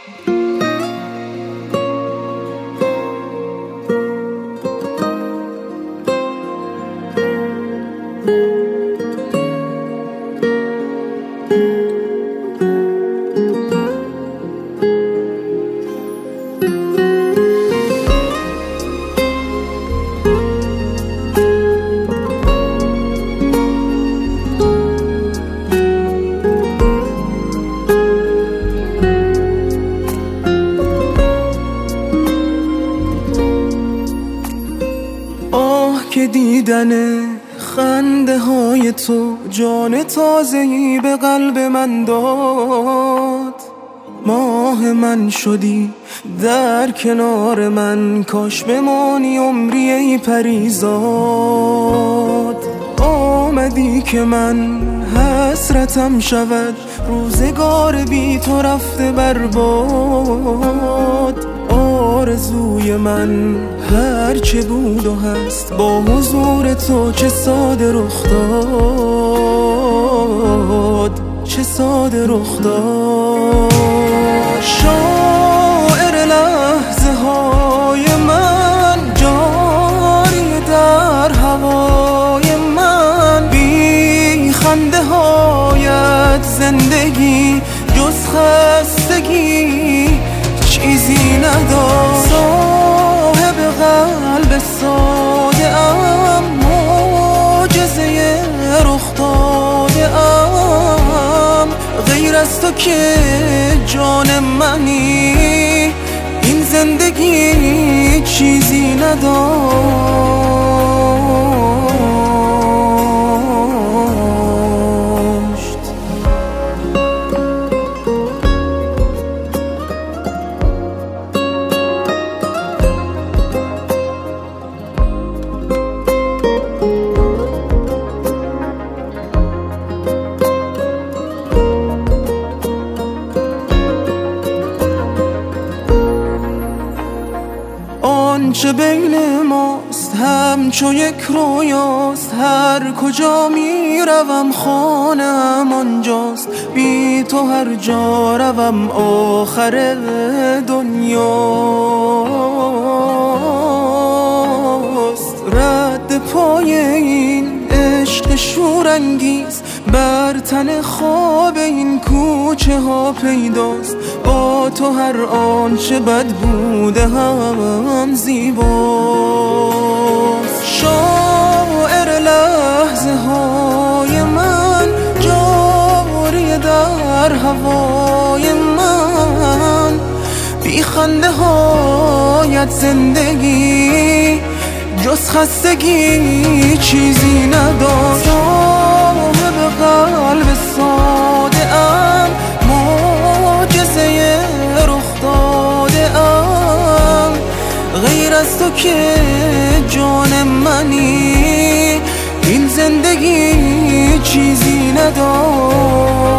که دیدن خنده های تو جان تازه‌ای به قلب من داد. ماه من شدی در کنار من، کاش بمانی عمری ای پریزاد. آمدی که من حسرتم شود، روزگار بی تو رفته برباد. آرزوی من هرچه بود و هست، با حضور تو چه ساده رخ داد، چه ساده رخ داد. شاعر لحظه های من، جاری در هوای من، بی خنده هایت زندگی جز خستگی چیزی نداشت. صاحب قلب ساده ام، معجزه رخ داده ام. غیر از تو که جان منی، این زندگی چیزی نداشت. آنچه بین ماست همچو یک رویاست، هر کجا می روم خانه‌ام آنجاست. بی تو هر جا روم آخر دنیاست. رد پای این عشق شورانگیز، بر تن خواب این کوچه ها پیداست. با تو هر آنچه بد بوده هم زیباست. شاعر لحظه های من، جاری در هوای من، بی خنده هایت زندگی جز خستگی چیزی نداشت. صاحب قلب ساده ام، معجزه رخ داده ام. غیر از تو که جان منی، این زندگی چیزی نداشت.